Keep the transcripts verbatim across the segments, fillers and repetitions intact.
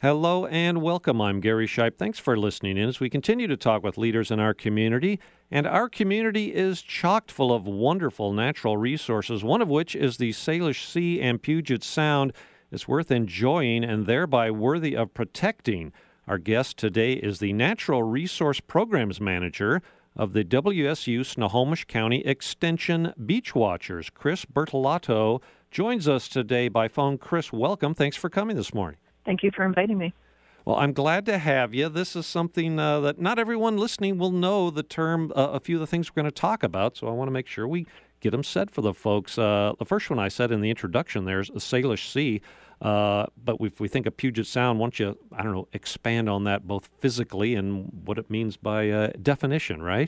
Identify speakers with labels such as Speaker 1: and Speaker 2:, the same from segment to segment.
Speaker 1: Hello and welcome. I'm Gary Shipe. Thanks for listening in as we continue to talk with leaders in our community. And our community is chock full of wonderful natural resources, one of which is the Salish Sea and Puget Sound. It's worth enjoying and thereby worthy of protecting. Our guest today is the Natural Resource Programs Manager of the W S U Snohomish County Extension Beach Watchers. Chris Bertolato joins us today by phone. Chris, welcome. Thanks for coming this morning.
Speaker 2: Thank you for inviting me.
Speaker 1: Well, I'm glad to have you. This is something uh, that not everyone listening will know the term, uh, a few of the things we're going to talk about, so I want to make sure we get them said for the folks. Uh, the first one I said in the introduction there is the Salish Sea, uh, but if we think of Puget Sound, why don't you, I don't know, expand on that both physically and what it means by uh, definition, right?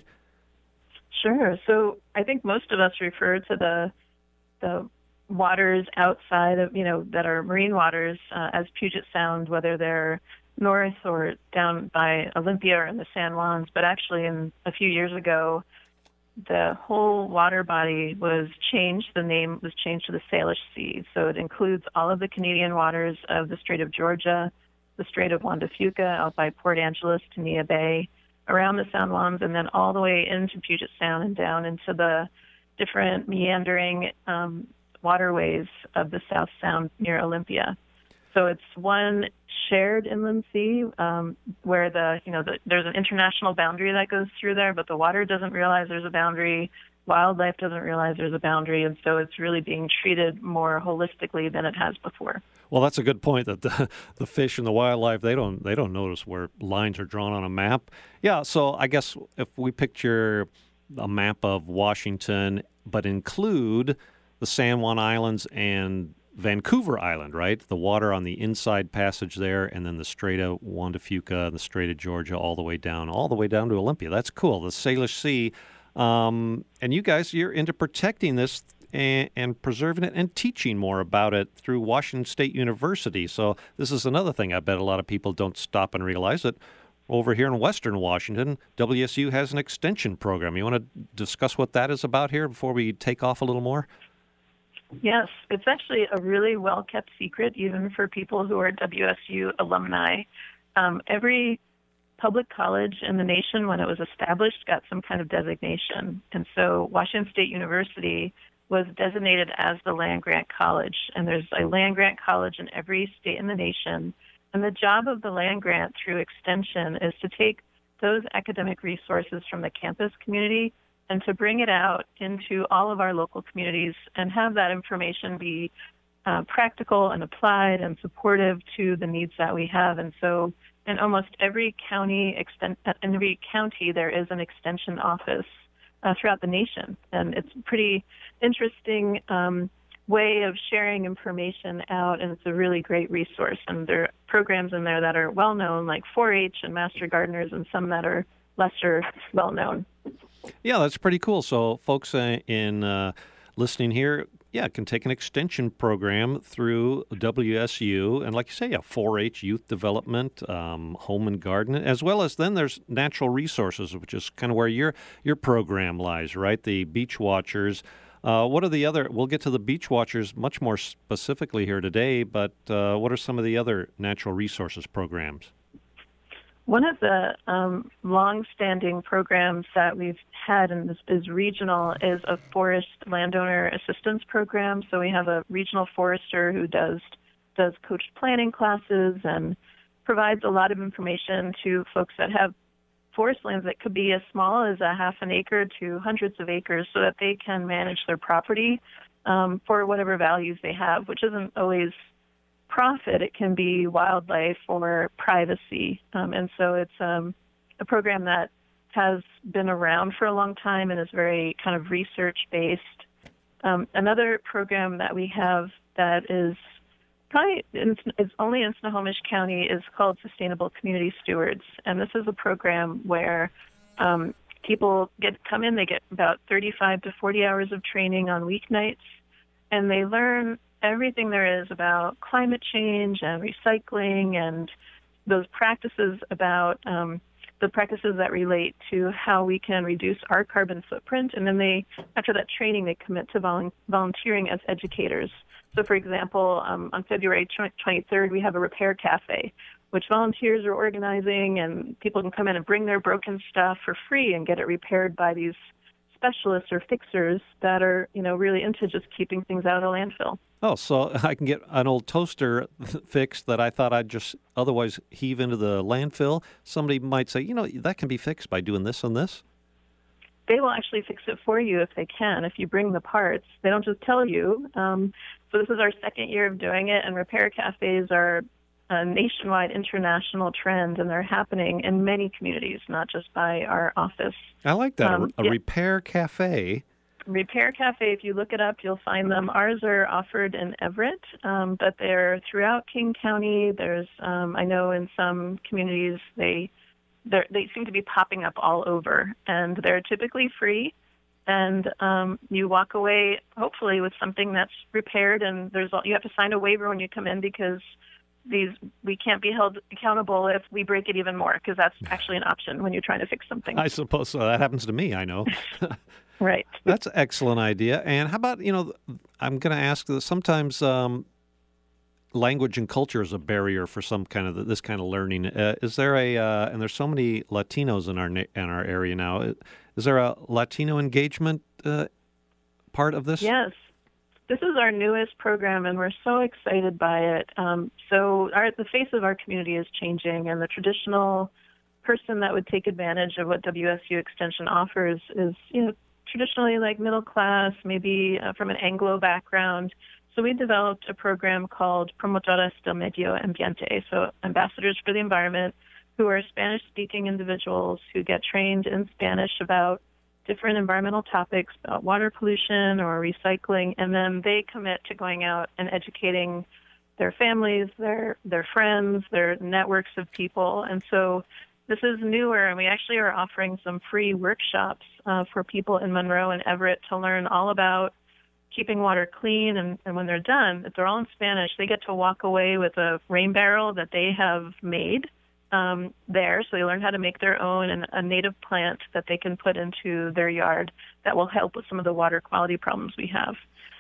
Speaker 2: Sure. So I think most of us refer to the the waters outside of, you know, that are marine waters uh, as Puget Sound, whether they're north or down by Olympia or in the San Juans. But actually, in a few years ago, the whole water body was changed. The name was changed to the Salish Sea. So it includes all of the Canadian waters of the Strait of Georgia, the Strait of Juan de Fuca, out by Port Angeles to Neah Bay, around the San Juans, and then all the way into Puget Sound and down into the different meandering um, waterways of the South Sound near Olympia. So it's one shared inland sea um, where the, you know, the, there's an international boundary that goes through there, but the water doesn't realize there's a boundary. Wildlife doesn't realize there's a boundary, and so it's really being treated more holistically than it has before.
Speaker 1: Well, that's a good point that the, the fish and the wildlife, they don't they don't notice where lines are drawn on a map. Yeah, so I guess if we picture a map of Washington but include the San Juan Islands and Vancouver Island, right? The water on the inside passage there, and then the Strait of Juan de Fuca and the Strait of Georgia all the way down, all the way down to Olympia. That's cool. The Salish Sea. Um, and you guys, you're into protecting this and, and preserving it and teaching more about it through Washington State University. So this is another thing I bet a lot of people don't stop and realize that over here in Western Washington, W S U has an extension program. You want to discuss what that is about here before we take off a little more?
Speaker 2: Yes, it's actually a really well-kept secret, even for people who are W S U alumni. Um, every public college in the nation, when it was established, got some kind of designation. And so Washington State University was designated as the land-grant college. And there's a land-grant college in every state in the nation. And the job of the land-grant through extension is to take those academic resources from the campus community and to bring it out into all of our local communities and have that information be uh, practical and applied and supportive to the needs that we have. And so in almost every county, extent, in every county, there is an extension office uh, throughout the nation. And it's a pretty interesting um, way of sharing information out, and it's a really great resource. And there are programs in there that are well-known, like four H and Master Gardeners, and some that are lesser well-known.
Speaker 1: Yeah, that's pretty cool. So folks uh, in uh, listening here, yeah, can take an extension program through W S U. And like you say, yeah, four H, youth development, um, home and garden, as well as then there's natural resources, which is kind of where your your program lies, right? The Beach Watchers. Uh, what are the other, we'll get to the Beach Watchers much more specifically here today, but uh, what are some of the other natural resources programs?
Speaker 2: One of the um, long-standing programs that we've had, and this is regional, is a forest landowner assistance program. So we have a regional forester who does does coached planning classes and provides a lot of information to folks that have forest lands that could be as small as a half an acre to hundreds of acres, so that they can manage their property um, for whatever values they have, which isn't always profit. It can be wildlife or privacy. Um, and so it's um, a program that has been around for a long time and is very kind of research-based. Um, another program that we have that is probably in, is only in Snohomish County is called Sustainable Community Stewards. And this is a program where um, people get come in, they get about thirty-five to forty hours of training on weeknights, and they learn everything there is about climate change and recycling and those practices about um, the practices that relate to how we can reduce our carbon footprint. And then they, after that training, they commit to volu- volunteering as educators. So, for example, um, on February twenty-third, we have a repair cafe which volunteers are organizing, and people can come in and bring their broken stuff for free and get it repaired by these specialists or fixers that are, you know, really into just keeping things out of the landfill.
Speaker 1: Oh, so I can get an old toaster fixed that I thought I'd just otherwise heave into the landfill. Somebody might say, you know, that can be fixed by doing this and this.
Speaker 2: They will actually fix it for you if they can, if you bring the parts. They don't just tell you. Um, so this is our second year of doing it, and repair cafes are a nationwide international trend, and they're happening in many communities, not just by our office.
Speaker 1: I like that,
Speaker 2: Um,
Speaker 1: a, a
Speaker 2: yeah.
Speaker 1: repair cafe.
Speaker 2: Repair Cafe, if you look it up, you'll find them. Ours are offered in Everett, um, but they're throughout King County. There's, um, I know in some communities, they they're, they seem to be popping up all over, and they're typically free. And um, you walk away, hopefully, with something that's repaired, and there's you have to sign a waiver when you come in because these we can't be held accountable if we break it even more, because that's actually an option when you're trying to fix something.
Speaker 1: I suppose so. That happens to me, I know.
Speaker 2: Right.
Speaker 1: That's an excellent idea. And how about, you know, I'm going to ask that sometimes um, language and culture is a barrier for some kind of this kind of learning. Uh, is there a, uh, and there's so many Latinos in our na- in our area now, is there a Latino engagement uh, part of this?
Speaker 2: Yes. This is our newest program, and we're so excited by it. Um, so our, the face of our community is changing, and the traditional person that would take advantage of what W S U Extension offers is, you know, traditionally like middle class, maybe uh, from an Anglo background. So we developed a program called Promotoras del Medio Ambiente, so ambassadors for the environment, who are Spanish-speaking individuals who get trained in Spanish about different environmental topics, about water pollution or recycling, and then they commit to going out and educating their families, their their friends, their networks of people. And so this is newer, and we actually are offering some free workshops uh, for people in Monroe and Everett to learn all about keeping water clean. And, and when they're done, if they're all in Spanish, they get to walk away with a rain barrel that they have made um, there. So they learn how to make their own, and a native plant that they can put into their yard that will help with some of the water quality problems we have.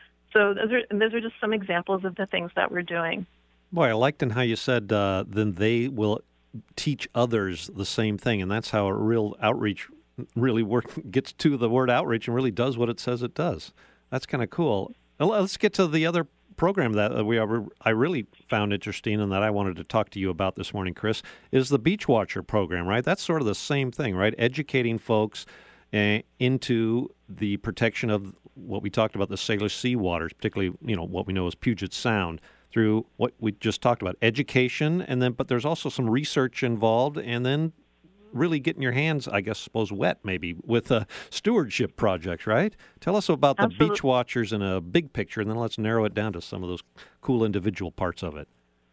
Speaker 2: So those are, and those are just some examples of the things that we're doing.
Speaker 1: Boy, I liked in how you said uh, then they will teach others the same thing, and that's how a real outreach really work gets to the word outreach and really does what it says it does. That's kind of cool. Well, let's get to the other program that we are, I really found interesting and that I wanted to talk to you about this morning, Chris, is the Beach Watcher program, right? That's sort of the same thing, right? Educating folks uh, into the protection of what we talked about, the Salish Sea waters, particularly, you know, what we know as Puget Sound, through what we just talked about, education, and then, but there's also some research involved, and then really getting your hands, I guess, suppose, wet maybe with uh, stewardship projects, right? Tell us about the
Speaker 2: Absolutely.
Speaker 1: Beach Watchers in a big picture, and then let's narrow it down to some of those cool individual parts of it.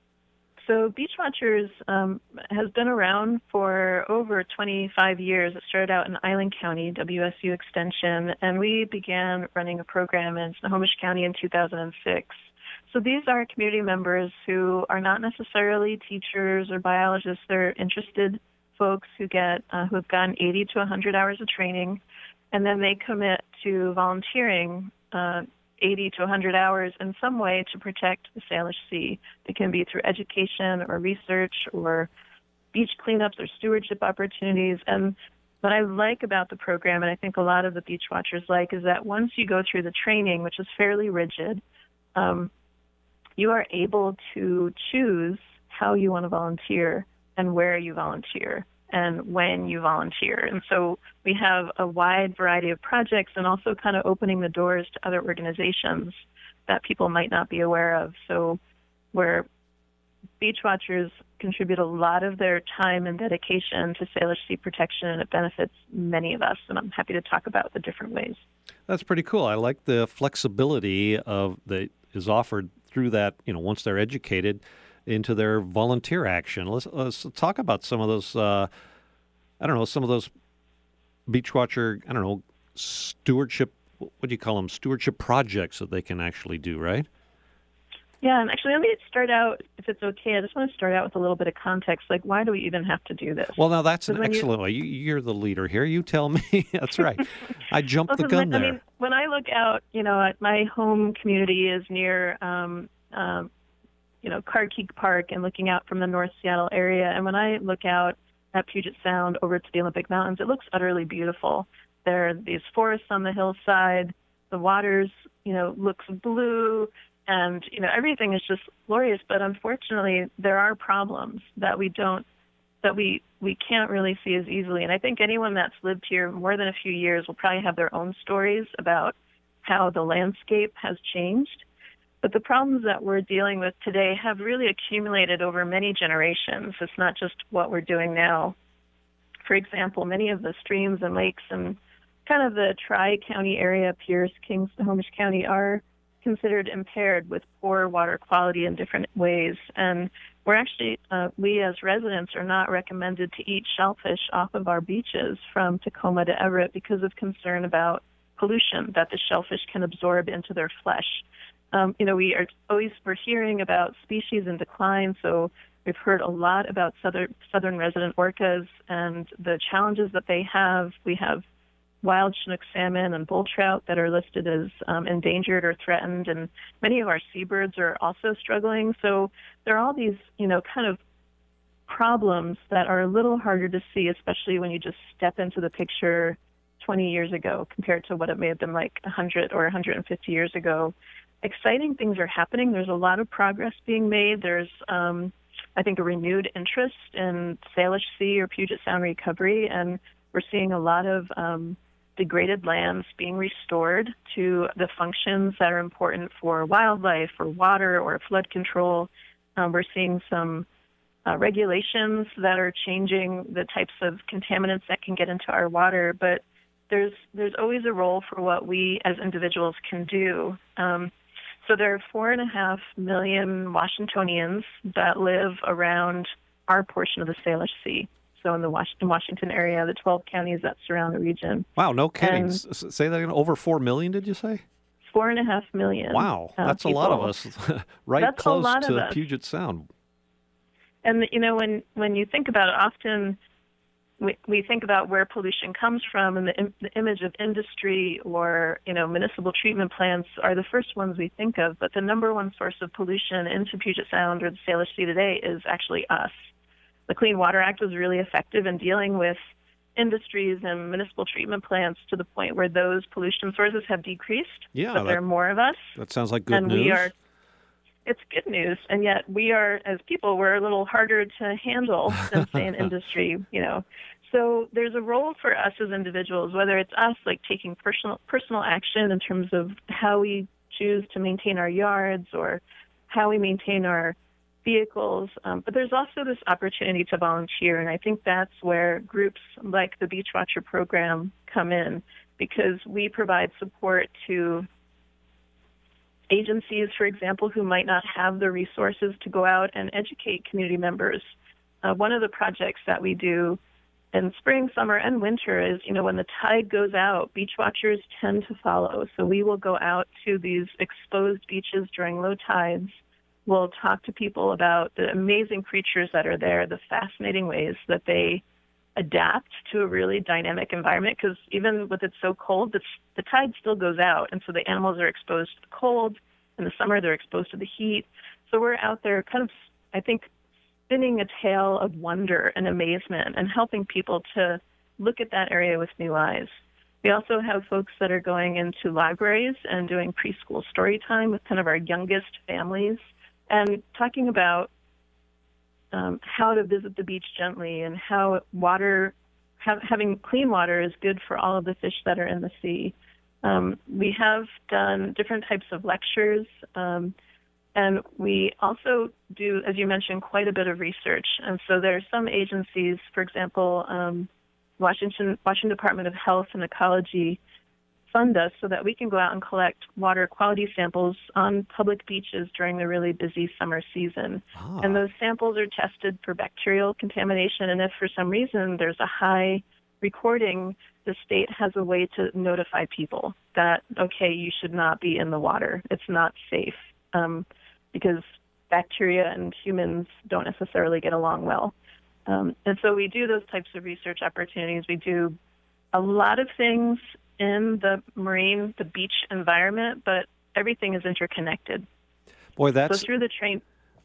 Speaker 2: So Beach Watchers um, has been around for over twenty-five years. It started out in Island County, W S U Extension, and we began running a program in Snohomish County in two thousand six. So these are community members who are not necessarily teachers or biologists. They're interested folks who get uh, who have gotten eighty to one hundred hours of training, and then they commit to volunteering uh, eighty to one hundred hours in some way to protect the Salish Sea. It can be through education or research or beach cleanups or stewardship opportunities. And what I like about the program, and I think a lot of the Beach Watchers like, is that once you go through the training, which is fairly rigid, um, you are able to choose how you want to volunteer and where you volunteer and when you volunteer. And so we have a wide variety of projects, and also kind of opening the doors to other organizations that people might not be aware of. So where Beach Watchers contribute a lot of their time and dedication to Salish Sea protection, and it benefits many of us, and I'm happy to talk about the different ways.
Speaker 1: That's pretty cool. I like the flexibility of that is offered through that, you know, once they're educated, into their volunteer action. Let's, let's talk about some of those, uh, I don't know, some of those Beach Watcher, I don't know, stewardship, what do you call them, stewardship projects that they can actually do, right?
Speaker 2: Yeah, and actually let me start out, if it's okay, I just want to start out with a little bit of context, like why do we even have to do this?
Speaker 1: Well, now that's an
Speaker 2: when you-
Speaker 1: excellent way. You, you're the leader here. You tell me. That's right. I jumped
Speaker 2: Well,
Speaker 1: the
Speaker 2: 'cause
Speaker 1: gun
Speaker 2: I
Speaker 1: there.
Speaker 2: mean, when I look out, you know, at my home community is near um, um, you know, Carkeek Park and looking out from the North Seattle area. And when I look out at Puget Sound over to the Olympic Mountains, it looks utterly beautiful. There are these forests on the hillside. The waters, you know, looks blue, and, you know, everything is just glorious. But unfortunately, there are problems that we don't, that we, we can't really see as easily. And I think anyone that's lived here more than a few years will probably have their own stories about how the landscape has changed. But the problems that we're dealing with today have really accumulated over many generations. It's not just what we're doing now. For example, many of the streams and lakes and kind of the tri-county area, Pierce, Kings, Snohomish County, are considered impaired with poor water quality in different ways. And we're actually, uh, we as residents are not recommended to eat shellfish off of our beaches from Tacoma to Everett because of concern about pollution that the shellfish can absorb into their flesh. Um, you know, we are always, we're hearing about species in decline, so we've heard a lot about southern, southern resident orcas and the challenges that they have. We have wild Chinook salmon and bull trout that are listed as um, endangered or threatened, and many of our seabirds are also struggling. So there are all these, you know, kind of problems that are a little harder to see, especially when you just step into the picture twenty years ago compared to what it may have been like one hundred or one hundred fifty years ago. Exciting things are happening. There's a lot of progress being made. There's, um, I think, a renewed interest in Salish Sea or Puget Sound recovery, and we're seeing a lot of um, degraded lands being restored to the functions that are important for wildlife or water or flood control. Um, we're seeing some uh, regulations that are changing the types of contaminants that can get into our water, but there's there's always a role for what we as individuals can do. Um, so there are four and a half million Washingtonians that live around our portion of the Salish Sea. So in the Washington, Washington area, the twelve counties that surround the region.
Speaker 1: Wow, no kidding.
Speaker 2: And
Speaker 1: S- say that again. Over four million, did you say?
Speaker 2: Four and a half million.
Speaker 1: Wow,
Speaker 2: uh,
Speaker 1: that's
Speaker 2: people.
Speaker 1: a lot of us, right
Speaker 2: That's
Speaker 1: close
Speaker 2: a lot
Speaker 1: to
Speaker 2: of us.
Speaker 1: Puget Sound.
Speaker 2: And, you know, when, when you think about it, often we, we think about where pollution comes from, and the, im- the image of industry or, you know, municipal treatment plants are the first ones we think of. But the number one source of pollution into Puget Sound or the Salish Sea today is actually us. The Clean Water Act was really effective in dealing with industries and municipal treatment plants to the point where those pollution sources have decreased.
Speaker 1: Yeah,
Speaker 2: but
Speaker 1: that,
Speaker 2: there are more of us.
Speaker 1: That sounds like good
Speaker 2: and
Speaker 1: news.
Speaker 2: We are, it's good news, and yet we are, as people, we're a little harder to handle than, say, an industry, you know. So there's a role for us as individuals, whether it's us, like taking personal personal action in terms of how we choose to maintain our yards or how we maintain our vehicles, um, but there's also this opportunity to volunteer, and I think that's where groups like the Beach Watcher program come in, because we provide support to agencies, for example, who might not have the resources to go out and educate community members. Uh, one of the projects that we do in spring, summer, and winter is, you know, when the tide goes out, beach watchers tend to follow. So we will go out to these exposed beaches during low tides. We'll talk to people about the amazing creatures that are there, the fascinating ways that they adapt to a really dynamic environment, because even with it so cold, the, the tide still goes out, and so the animals are exposed to the cold. In the summer, they're exposed to the heat. So we're out there kind of, I think, spinning a tale of wonder and amazement and helping people to look at that area with new eyes. We also have folks that are going into libraries and doing preschool story time with kind of our youngest families and talking about um, how to visit the beach gently and how water, ha- having clean water is good for all of the fish that are in the sea. Um, we have done different types of lectures, um, and we also do, as you mentioned, quite a bit of research. And so there are some agencies, for example, um, Washington, Washington Department of Health and Ecology fund us so that we can go out and collect water quality samples on public beaches during the really busy summer season.
Speaker 1: Ah.
Speaker 2: And those samples are tested for bacterial contamination. And if for some reason there's a high recording, the state has a way to notify people that, okay, you should not be in the water. It's not safe. Um, because bacteria and humans don't necessarily get along well. Um, and so we do those types of research opportunities. We do a lot of things in the marine, the beach environment, but everything is interconnected.
Speaker 1: Boy, that's
Speaker 2: so through the train.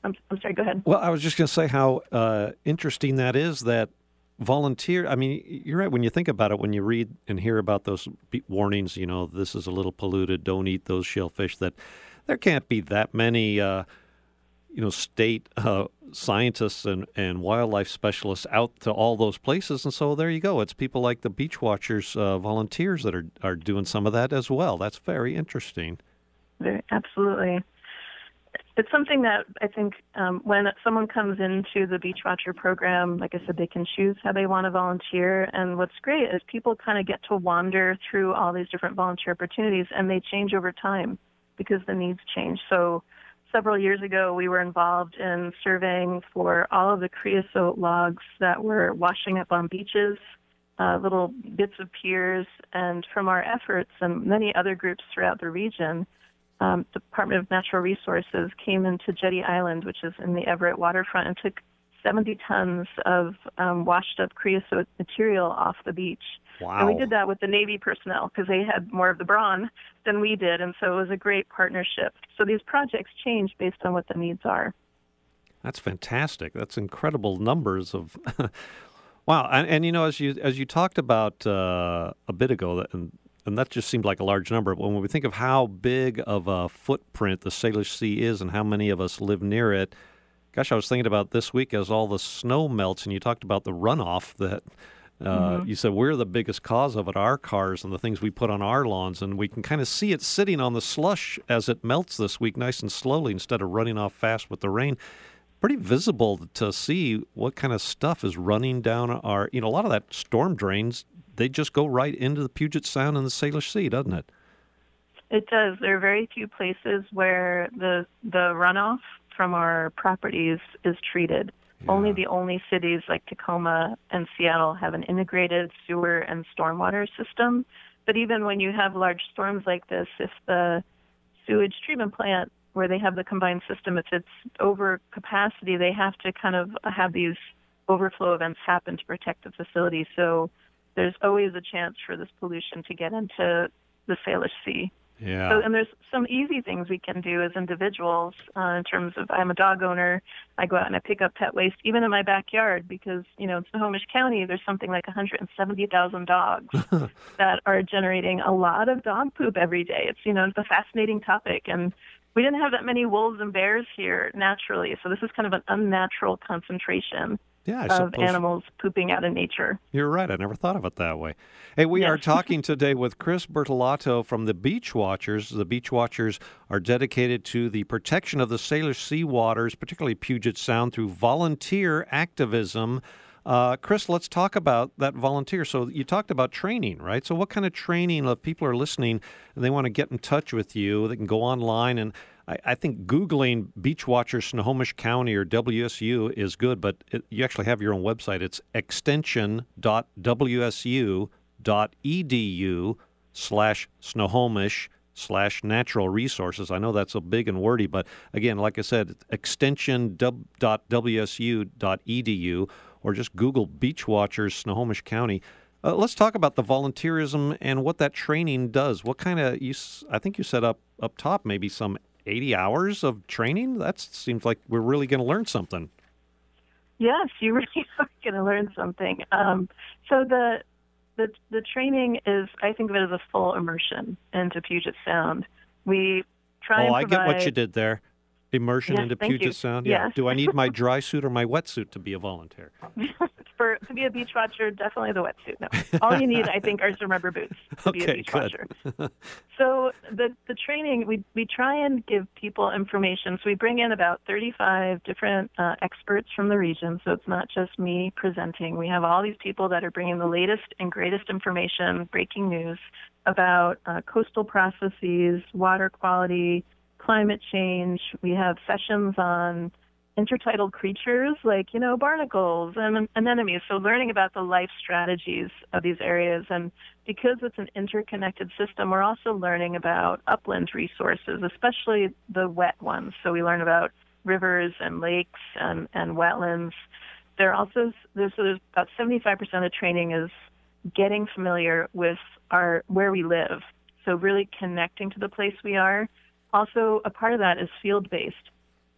Speaker 2: I'm, I'm sorry, go ahead.
Speaker 1: Well, I was just going to say how uh, interesting that is that volunteer. I mean, you're right. When you think about it, when you read and hear about those be- warnings, you know, this is a little polluted, don't eat those shellfish, that there can't be that many, uh, you know, state uh, scientists and, and wildlife specialists out to all those places. And so there you go. It's people like the Beach Watchers uh, volunteers that are, are doing some of that as well. That's very interesting.
Speaker 2: Very, absolutely. It's something that I think um, when someone comes into the Beach Watcher program, like I said, they can choose how they want to volunteer. And what's great is people kind of get to wander through all these different volunteer opportunities, and they change over time because the needs change. So several years ago, we were involved in surveying for all of the creosote logs that were washing up on beaches, uh, little bits of piers. And from our efforts and many other groups throughout the region, Um, Department of Natural Resources came into Jetty Island, which is in the Everett waterfront, and took seventy tons of um, washed up creosote material off the beach.
Speaker 1: Wow.
Speaker 2: And we did that with the Navy personnel because they had more of the brawn than we did, and so it was a great partnership. So these projects change based on what the needs are.
Speaker 1: That's fantastic. That's incredible numbers of wow. And, and you know, as you as you talked about uh, a bit ago, that and And that just seemed like a large number. But when we think of how big of a footprint the Salish Sea is and how many of us live near it, gosh, I was thinking about this week as all the snow melts, and you talked about the runoff that uh, mm-hmm. you said we're the biggest cause of it, our cars and the things we put on our lawns, and we can kind of see it sitting on the slush as it melts this week nice and slowly instead of running off fast with the rain. Pretty visible to see what kind of stuff is running down our, you know, a lot of that storm drains, they just go right into the Puget Sound and the Salish Sea, doesn't it?
Speaker 2: It does. There are very few places where the the runoff from our properties is treated. Yeah. Only the only cities like Tacoma and Seattle have an integrated sewer and stormwater system. But even when you have large storms like this, if the sewage treatment plant where they have the combined system, if it's over capacity, they have to kind of have these overflow events happen to protect the facility. So there's always a chance for this pollution to get into the Salish Sea.
Speaker 1: Yeah.
Speaker 2: So, and there's some easy things we can do as individuals uh, in terms of, I'm a dog owner. I go out and I pick up pet waste, even in my backyard, because, you know, in Snohomish County, there's something like one hundred seventy thousand dogs that are generating a lot of dog poop every day. It's, you know, it's a fascinating topic. And we didn't have that many wolves and bears here naturally. So this is kind of an unnatural concentration.
Speaker 1: Yeah,
Speaker 2: of animals pooping out in nature.
Speaker 1: You're right. I never thought of it that way. Hey, we
Speaker 2: yes.
Speaker 1: are talking today with Chris Bertolato from the Beach Watchers. The Beach Watchers are dedicated to the protection of the Salish Sea waters, particularly Puget Sound, through volunteer activism. Uh, Chris, let's talk about that volunteer. So you talked about training, right? So what kind of training, if people are listening and they want to get in touch with you, they can go online and I, I think Googling Beach Watchers Snohomish County or W S U is good, but it, you actually have your own website. It's extension dot w s u dot e d u slash Snohomish slash natural resources. I know that's a big and wordy, but again, like I said, extension dot w s u dot e d u or just Google Beach Watchers Snohomish County. Uh, let's talk about the volunteerism and what that training does. What kind of, you? I think you set up up top maybe some eighty hours of training? That seems like we're really going to learn something.
Speaker 2: Yes, you really are going to learn something. Um, so the, the the training is, I think of it as a full immersion into Puget Sound. We try
Speaker 1: oh,
Speaker 2: and provide...
Speaker 1: I get what you did there. Immersion
Speaker 2: yes,
Speaker 1: into
Speaker 2: thank
Speaker 1: Puget
Speaker 2: you.
Speaker 1: Sound? Yeah.
Speaker 2: Yes.
Speaker 1: Do I need my dry suit or my wetsuit to be a volunteer?
Speaker 2: For to be a beach watcher, definitely the wetsuit. No, all you need, I think, are some rubber boots to
Speaker 1: okay,
Speaker 2: be a beach
Speaker 1: good.
Speaker 2: watcher. So the the training, we we try and give people information. So we bring in about thirty-five different uh, experts from the region. So it's not just me presenting. We have all these people that are bringing the latest and greatest information, breaking news about uh, coastal processes, water quality, climate change. We have sessions on intertidal creatures like, you know, barnacles and anemones. So learning about the life strategies of these areas. And because it's an interconnected system, we're also learning about upland resources, especially the wet ones. So we learn about rivers and lakes and, and wetlands. There are also, there's, so there's about seventy-five percent of training is getting familiar with our where we live. So really connecting to the place we are. Also, a part of that is field-based.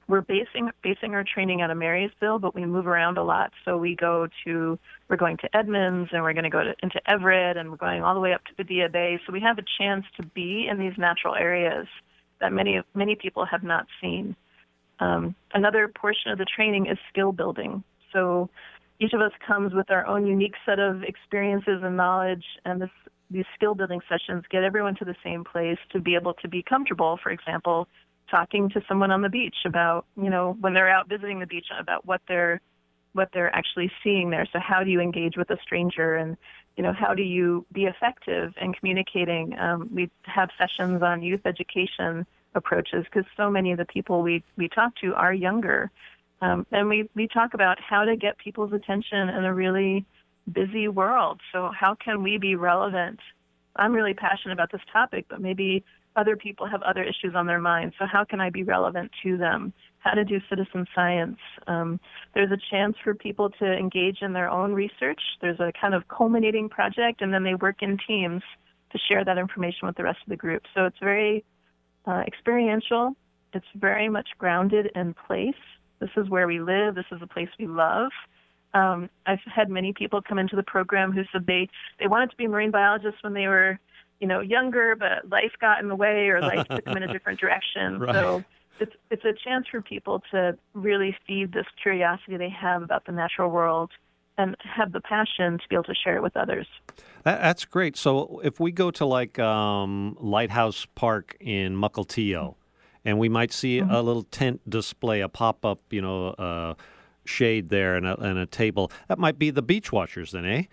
Speaker 2: we're basing basing our training out of Marysville, but we move around a lot. So we go to we're going to Edmonds, and we're going to go to, into Everett, and we're going all the way up to Padilla Bay. So we have a chance to be in these natural areas that many many people have not seen. Um, another portion of the training is skill building. So each of us comes with our own unique set of experiences and knowledge, and this, these skill building sessions get everyone to the same place to be able to be comfortable, for example, talking to someone on the beach about, you know, when they're out visiting the beach, about what they're what they're actually seeing there. So how do you engage with a stranger, and, you know, how do you be effective in communicating? Um, we have sessions on youth education approaches, because so many of the people we, we talk to are younger. Um, and we, we talk about how to get people's attention in a really busy world. So how can we be relevant? I'm really passionate about this topic, but maybe other people have other issues on their minds. So how can I be relevant to them? How to do citizen science. Um, there's a chance for people to engage in their own research. There's a kind of culminating project, and then they work in teams to share that information with the rest of the group. So it's very uh, experiential. It's very much grounded in place. This is where we live. This is a place we love. Um, I've had many people come into the program who said they, they wanted to be marine biologists when they were, you know, younger, but life got in the way, or life took them in a different direction.
Speaker 1: Right.
Speaker 2: So it's it's a chance for people to really feed this curiosity they have about the natural world and have the passion to be able to share it with others.
Speaker 1: That, that's great. So if we go to like um, Lighthouse Park in Mukilteo, and we might see mm-hmm. a little tent display, a pop-up, you know, uh, shade there and a, and a table, that might be the beach watchers then, eh?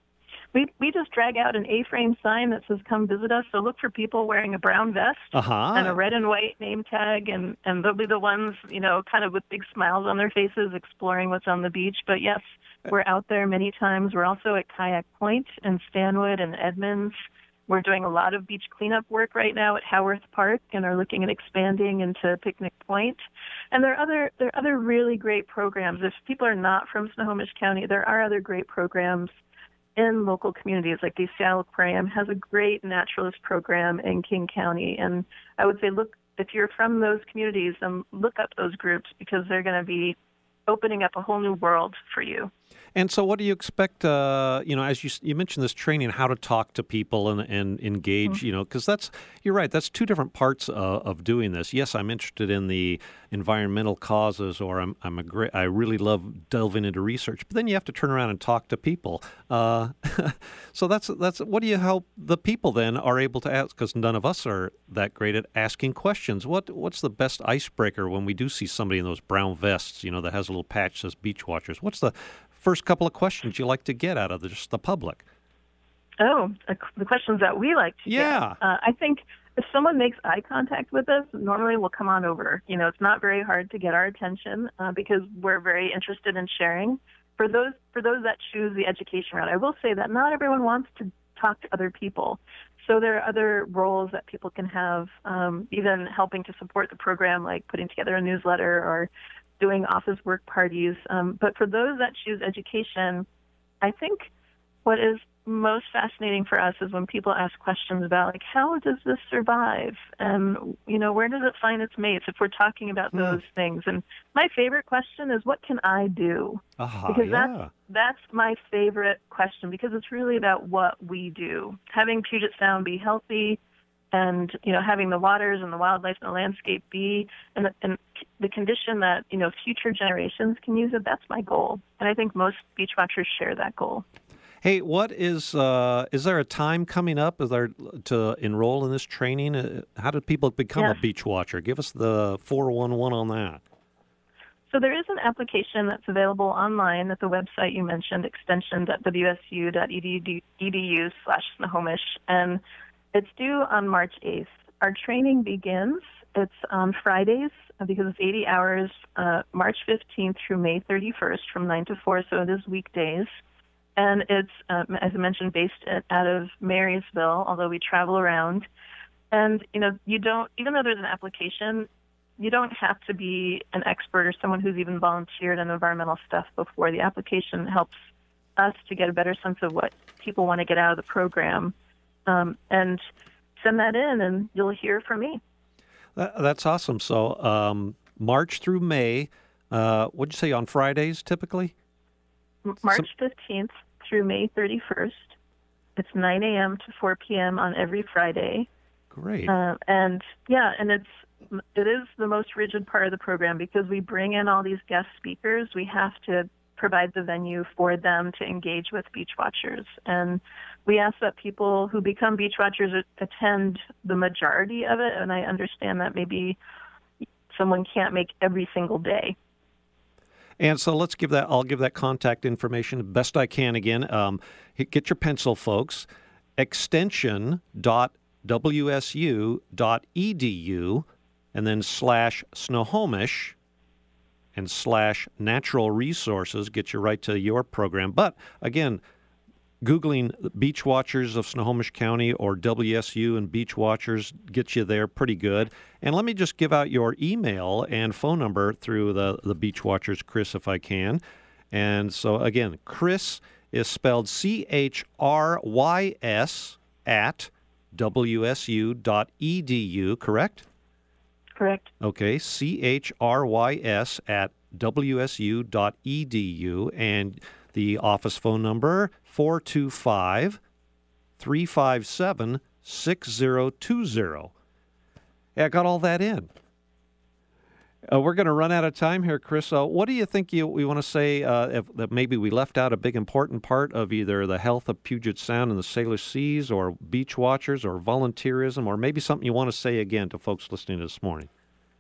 Speaker 2: We we just drag out an A-frame sign that says "Come visit us." So look for people wearing a brown vest
Speaker 1: uh-huh.
Speaker 2: and a red and white name tag, and, and they'll be the ones, you know, kind of with big smiles on their faces, exploring what's on the beach. But yes, we're out there many times. We're also at Kayak Point and Stanwood and Edmonds. We're doing a lot of beach cleanup work right now at Howarth Park, and are looking at expanding into Picnic Point. And there are other there are other really great programs. If people are not from Snohomish County, there are other great programs in local communities. Like the Seattle Aquarium has a great naturalist program in King County. And I would say, look, if you're from those communities, then look up those groups, because they're going to be opening up a whole new world for you.
Speaker 1: And so what do you expect, uh, you know, as you you mentioned this training, how to talk to people and, and engage, mm-hmm. you know, because that's, you're right, that's two different parts uh, of doing this. Yes, I'm interested in the environmental causes, or I'm, I'm a great, I really love delving into research, but then you have to turn around and talk to people. Uh, so that's, that's, what do you help the people then are able to ask, because none of us are that great at asking questions. What What's the best icebreaker when we do see somebody in those brown vests, you know, that has a little patch that says Beach Watchers? What's the first couple of questions you like to get out of the, just the public?
Speaker 2: Oh, the questions that we like to
Speaker 1: yeah.
Speaker 2: get. Uh, I think if someone makes eye contact with us, normally we'll come on over. You know, it's not very hard to get our attention uh, because we're very interested in sharing. For those for those that choose the education route, I will say that not everyone wants to talk to other people. So there are other roles that people can have, um, even helping to support the program, like putting together a newsletter or doing office work parties. Um, but for those that choose education, I think what is most fascinating for us is when people ask questions about, like, how does this survive? And, you know, where does it find its mates, if we're talking about mm. those things? And my favorite question is, what can I do?
Speaker 1: Uh-huh,
Speaker 2: because
Speaker 1: yeah.
Speaker 2: that's, that's my favorite question, because it's really about what we do. Having Puget Sound be healthy, and, you know, having the waters and the wildlife and the landscape be and the, and the condition that, you know, future generations can use it, that's my goal. And I think most beach watchers share that goal.
Speaker 1: Hey, what is, uh, is there a time coming up is there to enroll in this training? Uh, how do people become
Speaker 2: yes.
Speaker 1: a beach watcher? Give us the four one one on that.
Speaker 2: So there is an application that's available online at the website you mentioned, extension dot w s u dot e d u slash Snohomish, and it's due on March eighth. Our training begins, it's on Fridays, because it's eighty hours, uh, March fifteenth through May thirty-first from nine to four, so it is weekdays. And it's, um, as I mentioned, based at, out of Marysville, although we travel around. And, you know, you don't, even though there's an application, you don't have to be an expert or someone who's even volunteered in environmental stuff before. The application helps us to get a better sense of what people want to get out of the program. Um, and send that in, and you'll hear from me.
Speaker 1: That, that's awesome. So um, March through May. Uh, what'd you say, on Fridays typically?
Speaker 2: March fifteenth through May thirty-first. It's nine a.m. to four p.m. on every Friday.
Speaker 1: Great.
Speaker 2: Uh, and, yeah, and it's it is the most rigid part of the program because we bring in all these guest speakers. We have to provide the venue for them to engage with beach watchers. And we ask that people who become beach watchers attend the majority of it. And I understand that maybe someone can't make every single day.
Speaker 1: And so let's give that, I'll give that contact information the best I can again. Um, get your pencil, folks. extension dot w s u dot e d u and then slash Snohomish and slash natural resources get you right to your program. But again, Googling Beach Watchers of Snohomish County or W S U and Beach Watchers gets you there pretty good. And let me just give out your email and phone number through the, the Beach Watchers, Chris, if I can. And so, again, Chris is spelled C H R Y S at w s u dot e d u, correct?
Speaker 2: Correct.
Speaker 1: Okay, C H R Y S at w s u dot e d u. And the office phone number, four two five, three five seven, six zero two zero. Yeah, I got all that in. Uh, we're going to run out of time here, Chris. Uh, what do you think you we want to say uh, if, that maybe we left out a big important part of either the health of Puget Sound and the Salish Seas or beach watchers or volunteerism, or maybe something you want to say again to folks listening this morning?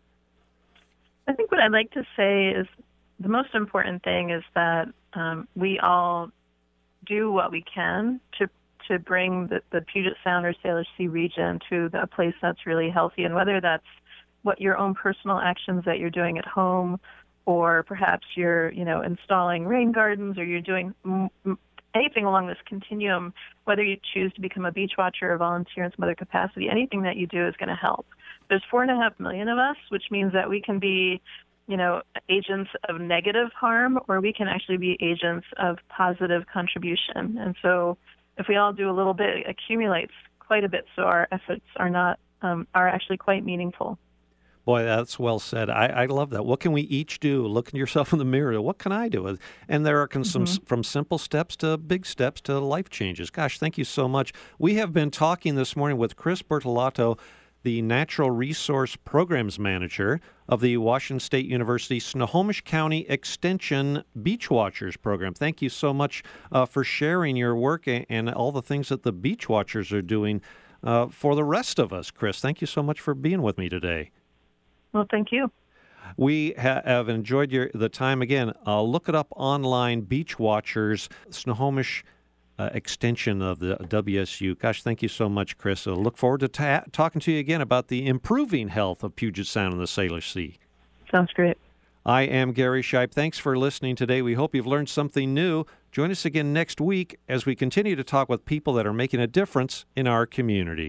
Speaker 2: I think what I'd like to say is the most important thing is that um, we all do what we can to to bring the, the Puget Sound or Salish Sea region to the, a place that's really healthy, and whether that's what your own personal actions that you're doing at home, or perhaps you're, you know, installing rain gardens, or you're doing m- m- anything along this continuum, whether you choose to become a beach watcher or volunteer in some other capacity, anything that you do is going to help. There's four and a half million of us, which means that we can be, you know, agents of negative harm, or we can actually be agents of positive contribution. And so if we all do a little bit, it accumulates quite a bit, so our efforts are not um, are actually quite meaningful.
Speaker 1: Boy, that's well said. I, I love that. What can we each do? Look at yourself in the mirror. What can I do? And there are mm-hmm. some from simple steps to big steps to life changes. Gosh, thank you so much. We have been talking this morning with Chris Bertolato, the Natural Resource Programs Manager of the Washington State University Snohomish County Extension Beach Watchers Program. Thank you so much uh, for sharing your work and all the things that the Beach Watchers are doing uh, for the rest of us. Chris, thank you so much for being with me today.
Speaker 2: Well, thank you.
Speaker 1: We ha- have enjoyed your the time again. Uh, look it up online, Beach Watchers, Snohomish uh, extension of the W S U. Gosh, thank you so much, Chris. I look forward to ta- talking to you again about the improving health of Puget Sound and the Salish Sea.
Speaker 2: Sounds great.
Speaker 1: I am Gary Shipe. Thanks for listening today. We hope you've learned something new. Join us again next week as we continue to talk with people that are making a difference in our community.